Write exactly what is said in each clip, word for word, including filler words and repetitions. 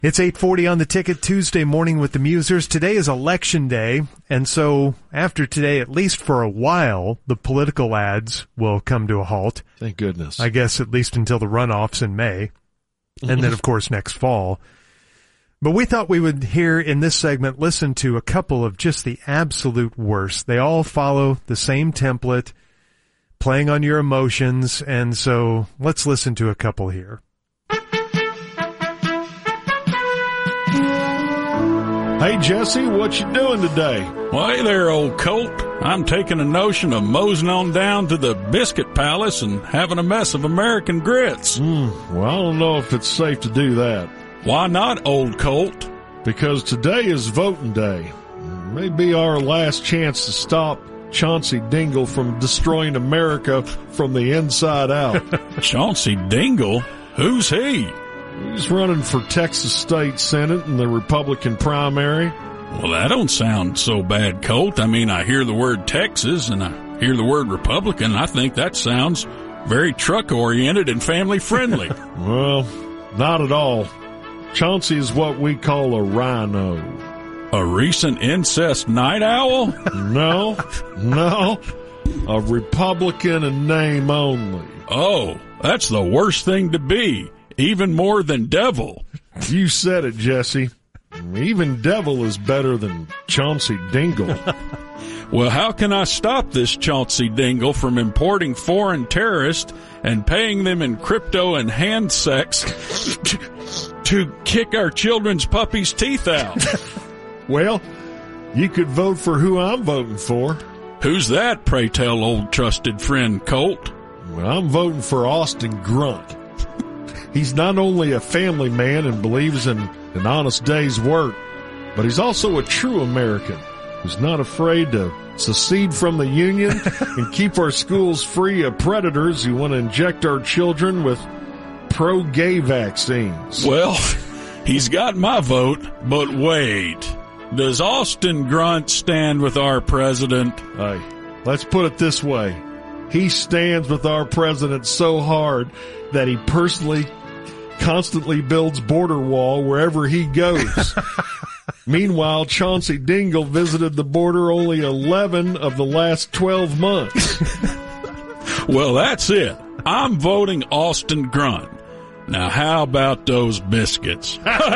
It's eight forty on the ticket, Tuesday morning with the Musers. Today is election day, and so after today, at least for a while, the political ads will come to a halt. Thank goodness. I guess at least until the runoffs in May, and then, of course, next fall. But we thought we would here in this segment listen to a couple of just the absolute worst. They all follow the same template, playing on your emotions, and so let's listen to a couple here. Hey, Jesse, what you doing today? Well, hey there, old colt. I'm taking a notion of moseying on down to the Biscuit Palace and having a mess of American grits. Mm, well, I don't know if it's safe to do that. Why not, old colt? Because today is voting day. It may be our last chance to stop Chauncey Dingell from destroying America from the inside out. Chauncey Dingell? Who's he? He's running for Texas State Senate in the Republican primary. Well, that don't sound so bad, Colt. I mean, I hear the word Texas and I hear the word Republican. I think that sounds very truck-oriented and family-friendly. Well, not at all. Chauncey is what we call a rhino. A recent incest night owl? No, no. A Republican in name only. Oh, that's the worst thing to be. Even more than devil. You said it, Jesse. Even devil is better than Chauncey Dingell. Well, how can I stop this Chauncey Dingell from importing foreign terrorists and paying them in crypto and hand sex to, to kick our children's puppies' teeth out? Well, you could vote for who I'm voting for. Who's that, pray tell, old trusted friend, Colt? Well, I'm voting for Austin Grunt. He's not only a family man and believes in an honest day's work, but he's also a true American who's not afraid to secede from the Union and keep our schools free of predators who want to inject our children with pro-gay vaccines. Well, he's got my vote, but wait. Does Austin Grunt stand with our president? Hey, let's put it this way. He stands with our president so hard that he personally constantly builds border wall wherever he goes. Meanwhile, Chauncey Dingell visited the border only eleven of the last twelve months. Well, that's it. I'm voting Austin Grunt. Now, how about those biscuits?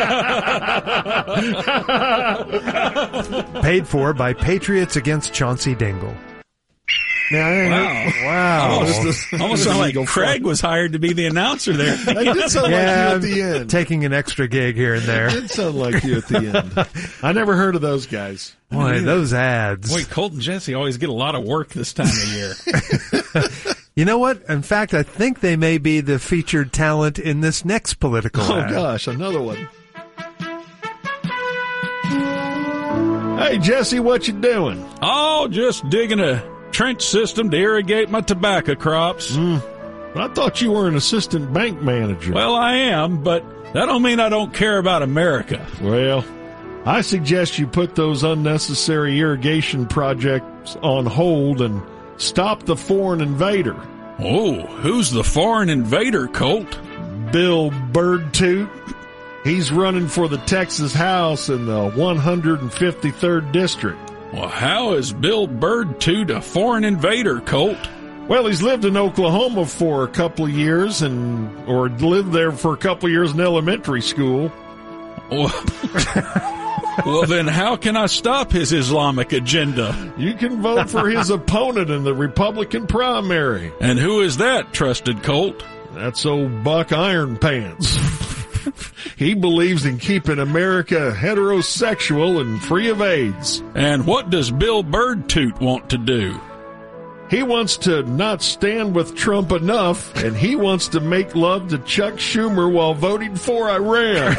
Paid for by Patriots Against Chauncey Dingell. Wow. Wow. Almost, almost sounded like Craig was hired to be the announcer there. That did sound yeah, like you at the end. Taking an extra gig here and there. It did sound like you at the end. I never heard of those guys. Boy, those ads. Boy, Colt and Jesse always get a lot of work this time of year. You know what? In fact, I think they may be the featured talent in this next political Oh, ad. gosh, another one. Hey, Jesse, what you doing? Oh, just digging a trench system to irrigate my tobacco crops. Mm. I thought you were an assistant bank manager. Well, I am, but that don't mean I don't care about America. Well, I suggest you put those unnecessary irrigation projects on hold and stop the foreign invader. Oh, who's the foreign invader, Colt? Bill Birdtoot. He's running for the Texas House in the one hundred fifty-third District. Well, how is Bill Birdtoot a foreign invader, Colt? Well, he's lived in Oklahoma for a couple of years and, or lived there for a couple of years in elementary school. Well, well, then how can I stop his Islamic agenda? You can vote for his opponent in the Republican primary. And who is that, trusted Colt? That's old Buck Iron Pants. He believes in keeping America heterosexual and free of AIDS. And what does Bill Birdtoot want to do? He wants to not stand with Trump enough, and he wants to make love to Chuck Schumer while voting for Iran.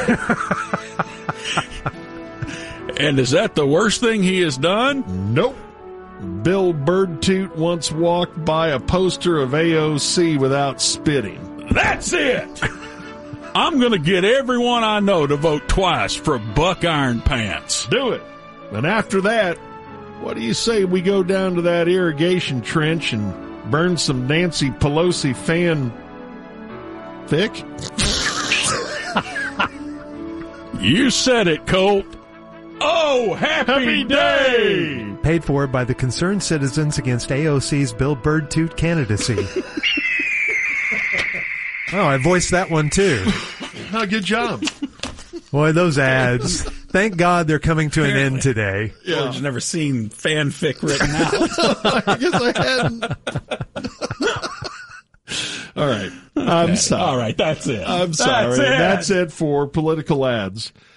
And is that the worst thing he has done? Nope. Bill Birdtoot once walked by a poster of A O C without spitting. That's it! I'm going to get everyone I know to vote twice for Buck Iron Pants. Do it. And after that, what do you say we go down to that irrigation trench and burn some Nancy Pelosi fan thick? You said it, Colt. Oh, happy, Happy day! Paid for by the Concerned Citizens Against A O C's Bill Birdtoot candidacy. Oh, I voiced that one too. Oh, good job. Boy, those ads. Thank God they're coming to an end today. Yeah. George's never seen fanfic written out. I guess I hadn't. All right. I'm sorry. All right, that's it. I'm sorry. That's it. That's it for political ads.